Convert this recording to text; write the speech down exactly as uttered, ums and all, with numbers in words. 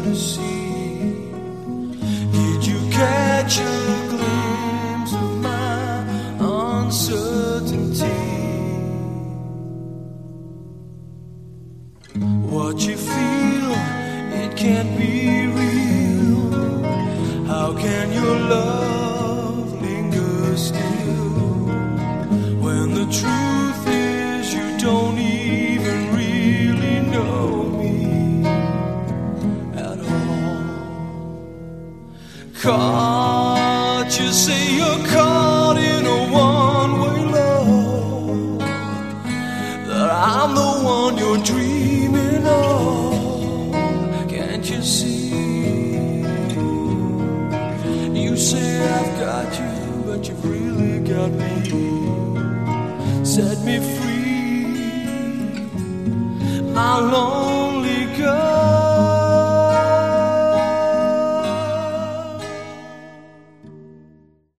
to see? Did you catch a glimpse of my uncertainty? What you feel, it can't be real. How can your love linger still when the truth is you don't even really know me at all? Can't you see you're caught in a one-way love? That I'm the one you're dreaming of. Can't you see? You say I've got you, but you've really got me. Set me free.